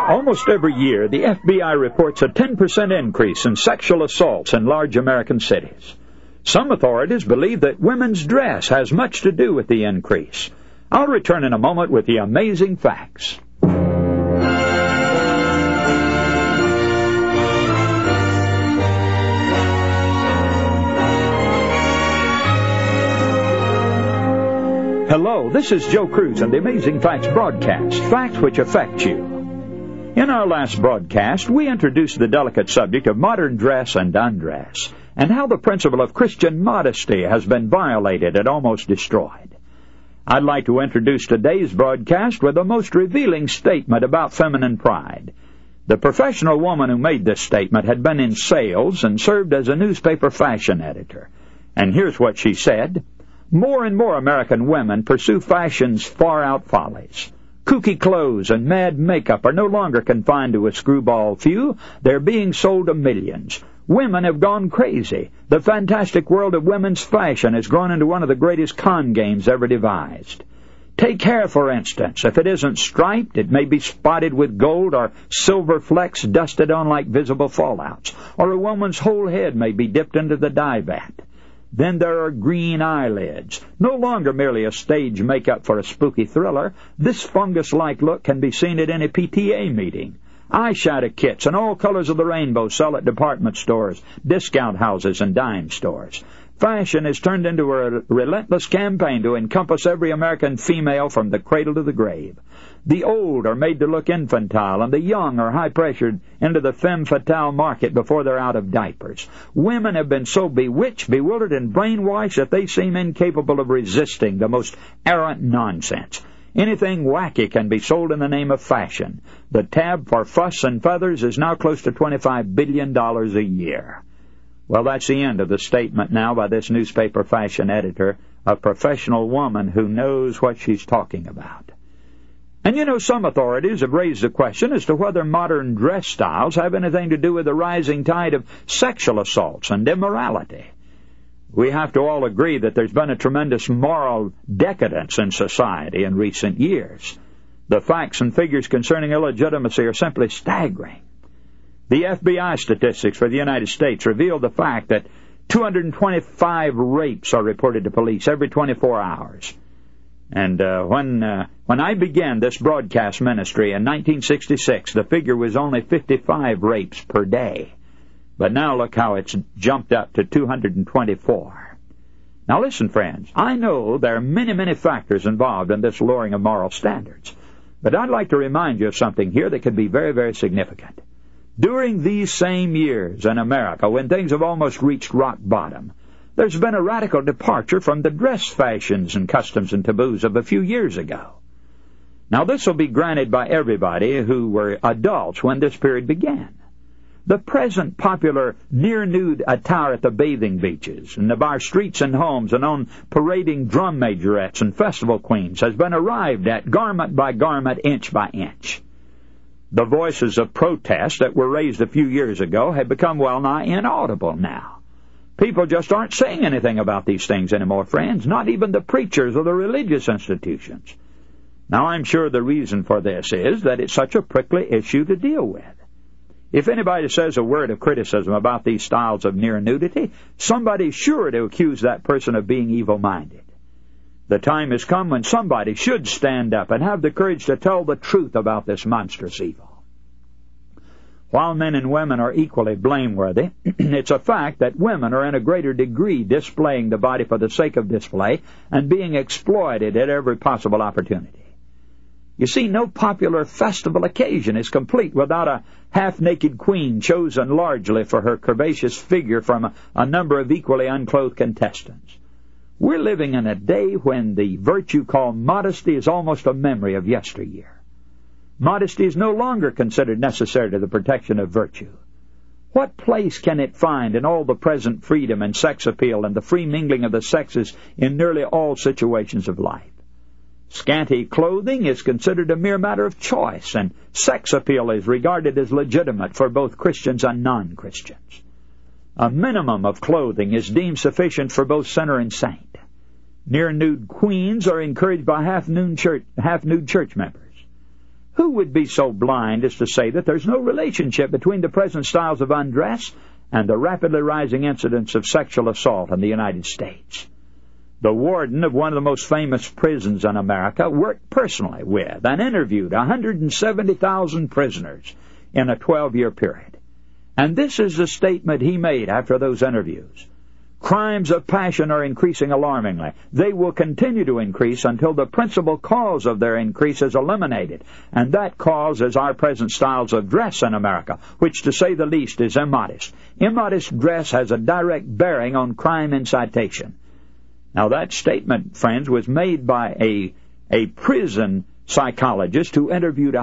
Almost every year, the FBI reports a 10% increase in sexual assaults in large American cities. Some authorities believe that women's dress has much to do with the increase. I'll return in a moment with the amazing facts. Hello, this is Joe Cruz and the Amazing Facts broadcast, facts which affect you. In our last broadcast, we introduced the delicate subject of modern dress and undress, and how the principle of Christian modesty has been violated and almost destroyed. I'd like to introduce today's broadcast with the most revealing statement about feminine pride. The professional woman who made this statement had been in sales and served as a newspaper fashion editor. And here's what she said. More and more American women pursue fashion's far-out follies. Kooky clothes and mad makeup are no longer confined to a screwball few. They're being sold to millions. Women have gone crazy. The fantastic world of women's fashion has grown into one of the greatest con games ever devised. Take hair, for instance. If it isn't striped, it may be spotted with gold or silver flecks dusted on like visible fallouts. Or a woman's whole head may be dipped into the dye vat. Then there are green eyelids, no longer merely a stage makeup for a spooky thriller. This fungus-like look can be seen at any PTA meeting. Eyeshadow kits and all colors of the rainbow sell at department stores, discount houses, and dime stores. Fashion has turned into a relentless campaign to encompass every American female from the cradle to the grave. The old are made to look infantile, and the young are high-pressured into the femme fatale market before they're out of diapers. Women have been so bewitched, bewildered, and brainwashed that they seem incapable of resisting the most errant nonsense. Anything wacky can be sold in the name of fashion. The tab for fuss and feathers is now close to $25 billion a year. Well, that's the end of the statement now by this newspaper fashion editor, a professional woman who knows what she's talking about. And you know, some authorities have raised the question as to whether modern dress styles have anything to do with the rising tide of sexual assaults and immorality. We have to all agree that there's been a tremendous moral decadence in society in recent years. The facts and figures concerning illegitimacy are simply staggering. The FBI statistics for the United States reveal the fact that 225 rapes are reported to police every 24 hours. And when I began this broadcast ministry in 1966, the figure was only 55 rapes per day. But now look how it's jumped up to 224. Now listen, friends, I know there are many, many factors involved in this lowering of moral standards. But I'd like to remind you of something here that could be very, very significant. During these same years in America, when things have almost reached rock bottom, there's been a radical departure from the dress fashions and customs and taboos of a few years ago. Now, this will be granted by everybody who were adults when this period began. The present popular near-nude attire at the bathing beaches and of our streets and homes and on parading drum majorettes and festival queens has been arrived at garment by garment, inch by inch. The voices of protest that were raised a few years ago have become well-nigh inaudible now. People just aren't saying anything about these things anymore, friends, not even the preachers or the religious institutions. Now, I'm sure the reason for this is that it's such a prickly issue to deal with. If anybody says a word of criticism about these styles of near nudity, somebody's sure to accuse that person of being evil-minded. The time has come when somebody should stand up and have the courage to tell the truth about this monstrous evil. While men and women are equally blameworthy, it's a fact that women are in a greater degree displaying the body for the sake of display and being exploited at every possible opportunity. You see, no popular festival occasion is complete without a half-naked queen chosen largely for her curvaceous figure from a number of equally unclothed contestants. We're living in a day when the virtue called modesty is almost a memory of yesteryear. Modesty is no longer considered necessary to the protection of virtue. What place can it find in all the present freedom and sex appeal and the free mingling of the sexes in nearly all situations of life? Scanty clothing is considered a mere matter of choice, and sex appeal is regarded as legitimate for both Christians and non-Christians. A minimum of clothing is deemed sufficient for both sinner and saint. Near-nude queens are encouraged by half-nude church members. Who would be so blind as to say that there's no relationship between the present styles of undress and the rapidly rising incidence of sexual assault in the United States? The warden of one of the most famous prisons in America worked personally with and interviewed 170,000 prisoners in a 12-year period. And this is the statement he made after those interviews. Crimes of passion are increasing alarmingly. They will continue to increase until the principal cause of their increase is eliminated, and that cause is our present styles of dress in America, which, to say the least, is immodest. Immodest dress has a direct bearing on crime incitation. Now, that statement, friends, was made by a prison psychologist who interviewed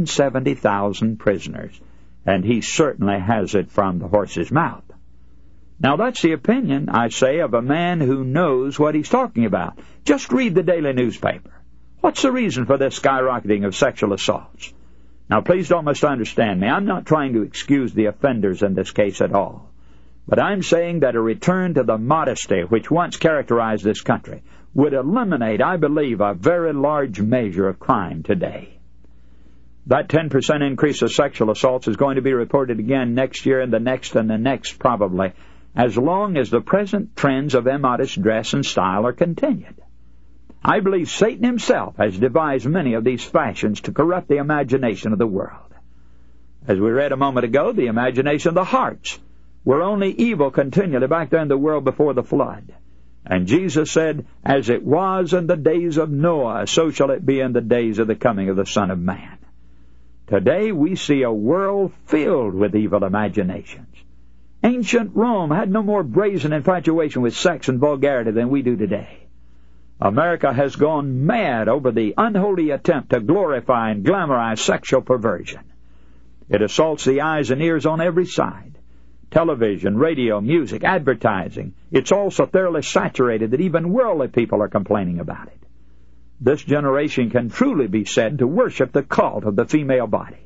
170,000 prisoners, and he certainly has it from the horse's mouth. Now, that's the opinion, I say, of a man who knows what he's talking about. Just read the daily newspaper. What's the reason for this skyrocketing of sexual assaults? Now, please don't misunderstand me. I'm not trying to excuse the offenders in this case at all. But I'm saying that a return to the modesty which once characterized this country would eliminate, I believe, a very large measure of crime today. That 10% increase of sexual assaults is going to be reported again next year and the next probably, as long as the present trends of immodest dress and style are continued. I believe Satan himself has devised many of these fashions to corrupt the imagination of the world. As we read a moment ago, the imagination of the hearts were only evil continually back there in the world before the flood. And Jesus said, as it was in the days of Noah, so shall it be in the days of the coming of the Son of Man. Today we see a world filled with evil imaginations. Ancient Rome had no more brazen infatuation with sex and vulgarity than we do today. America has gone mad over the unholy attempt to glorify and glamorize sexual perversion. It assaults the eyes and ears on every side. Television, radio, music, advertising. It's all so thoroughly saturated that even worldly people are complaining about it. This generation can truly be said to worship the cult of the female body.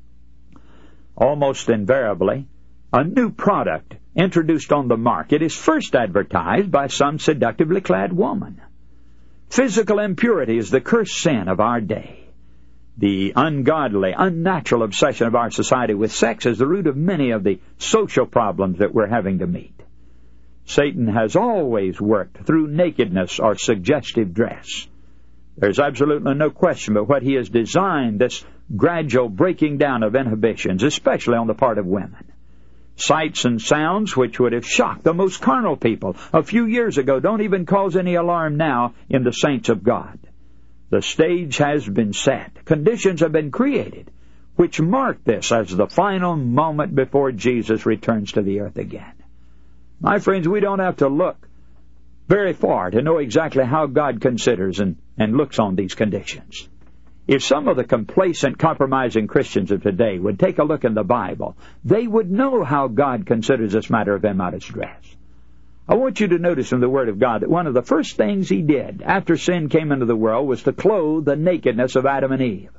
Almost invariably, a new product introduced on the market is first advertised by some seductively clad woman. Physical impurity is the cursed sin of our day. The ungodly, unnatural obsession of our society with sex is the root of many of the social problems that we're having to meet. Satan has always worked through nakedness or suggestive dress. There's absolutely no question but what he has designed this gradual breaking down of inhibitions, especially on the part of women. Sights and sounds which would have shocked the most carnal people a few years ago don't even cause any alarm now in the saints of God. The stage has been set. Conditions have been created which mark this as the final moment before Jesus returns to the earth again. My friends, we don't have to look very far to know exactly how God considers and looks on these conditions. If some of the complacent, compromising Christians of today would take a look in the Bible, they would know how God considers this matter of immodest dress. I want you to notice in the Word of God that one of the first things He did after sin came into the world was to clothe the nakedness of Adam and Eve.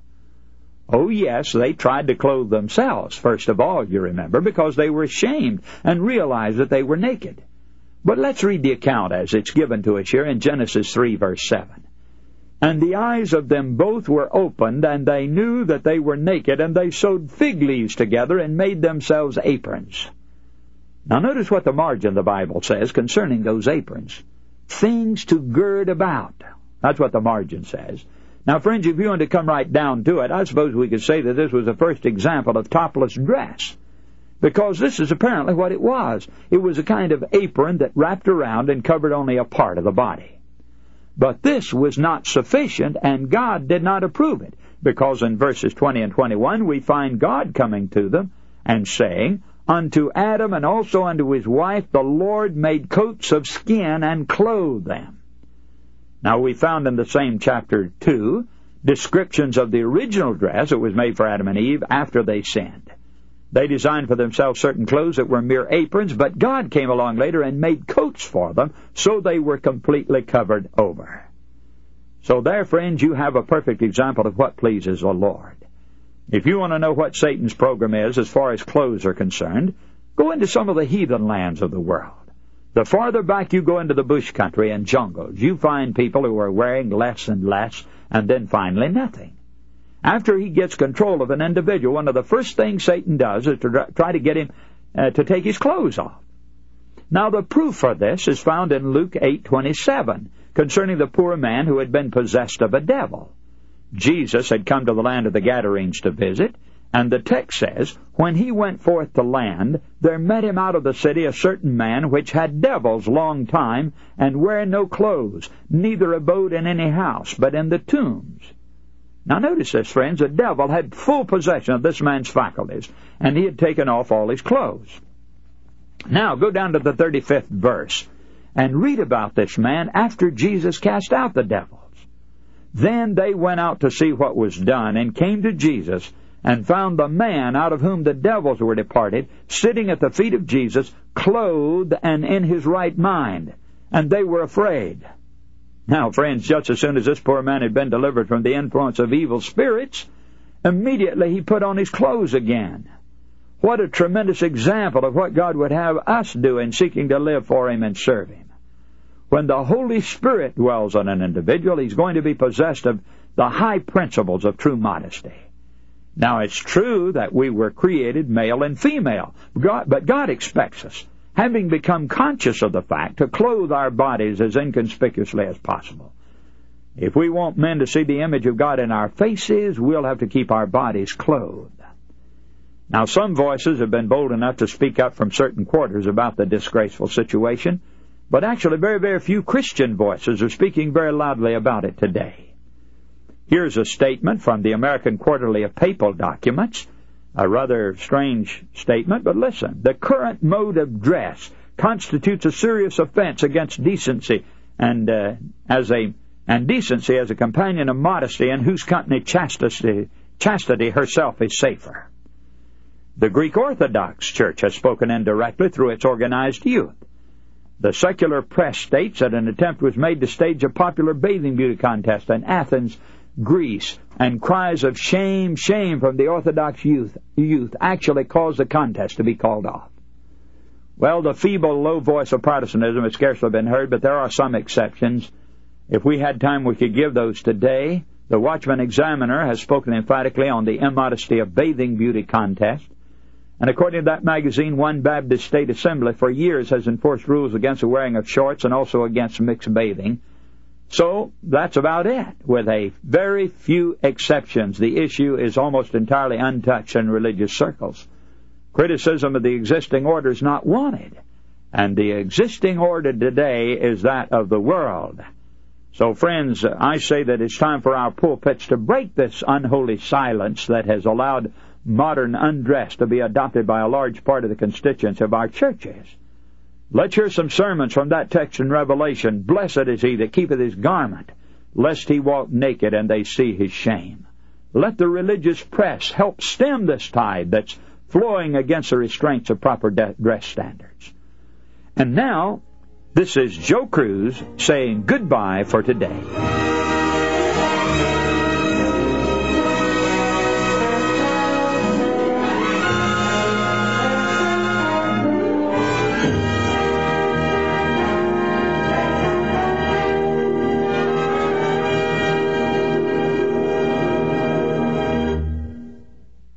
Oh yes, they tried to clothe themselves, first of all, you remember, because they were ashamed and realized that they were naked. But let's read the account as it's given to us here in Genesis 3, verse 7. And the eyes of them both were opened, and they knew that they were naked, and they sewed fig leaves together and made themselves aprons. Now notice what the margin of the Bible says concerning those aprons. Things to gird about. That's what the margin says. Now, friends, if you want to come right down to it, I suppose we could say that this was the first example of topless dress, because this is apparently what it was. It was a kind of apron that wrapped around and covered only a part of the body. But this was not sufficient, and God did not approve it, because in verses 20 and 21 we find God coming to them and saying, Unto Adam and also unto his wife the Lord made coats of skin and clothed them. Now we found in the same chapter 2 descriptions of the original dress that was made for Adam and Eve after they sinned. They designed for themselves certain clothes that were mere aprons, but God came along later and made coats for them, so they were completely covered over. So there, friends, you have a perfect example of what pleases the Lord. If you want to know what Satan's program is as far as clothes are concerned, go into some of the heathen lands of the world. The farther back you go into the bush country and jungles, you find people who are wearing less and less, and then finally nothing. After he gets control of an individual, one of the first things Satan does is to try to get him to take his clothes off. Now, the proof for this is found in Luke 8:27, concerning the poor man who had been possessed of a devil. Jesus had come to the land of the Gadarenes to visit, and the text says, when he went forth to land, there met him out of the city a certain man which had devils long time, and wearing no clothes, neither abode in any house, but in the tombs. Now notice this, friends. The devil had full possession of this man's faculties, and he had taken off all his clothes. Now go down to the 35th verse, and read about this man after Jesus cast out the devils. Then they went out to see what was done, and came to Jesus, and found the man out of whom the devils were departed, sitting at the feet of Jesus, clothed and in his right mind. And they were afraid. Now, friends, just as soon as this poor man had been delivered from the influence of evil spirits, immediately he put on his clothes again. What a tremendous example of what God would have us do in seeking to live for Him and serve Him. When the Holy Spirit dwells on an individual, he's going to be possessed of the high principles of true modesty. Now, it's true that we were created male and female, but God expects us, having become conscious of the fact, to clothe our bodies as inconspicuously as possible. If we want men to see the image of God in our faces, we'll have to keep our bodies clothed. Now, some voices have been bold enough to speak up from certain quarters about the disgraceful situation, but actually very, very few Christian voices are speaking very loudly about it today. Here's a statement from the American Quarterly of Papal Documents, a rather strange statement, but listen. The current mode of dress constitutes a serious offense against decency and decency as a companion of modesty, in whose company chastity herself is safer. The Greek Orthodox Church has spoken indirectly through its organized youth. The secular press states that an attempt was made to stage a popular bathing beauty contest in Athens, Greece, and cries of shame, shame from the Orthodox youth actually caused the contest to be called off. Well, the feeble, low voice of Protestantism has scarcely been heard, but there are some exceptions. If we had time, we could give those today. The Watchman Examiner has spoken emphatically on the immodesty of bathing beauty contest. And according to that magazine, one Baptist State Assembly for years has enforced rules against the wearing of shorts and also against mixed bathing. So that's about it. With a very few exceptions, the issue is almost entirely untouched in religious circles. Criticism of the existing order is not wanted, and the existing order today is that of the world. So, friends, I say that it's time for our pulpits to break this unholy silence that has allowed modern undress to be adopted by a large part of the constituents of our churches. Let's hear some sermons from that text in Revelation. Blessed is he that keepeth his garment, lest he walk naked and they see his shame. Let the religious press help stem this tide that's flowing against the restraints of proper dress standards. And now, this is Joe Cruz saying goodbye for today.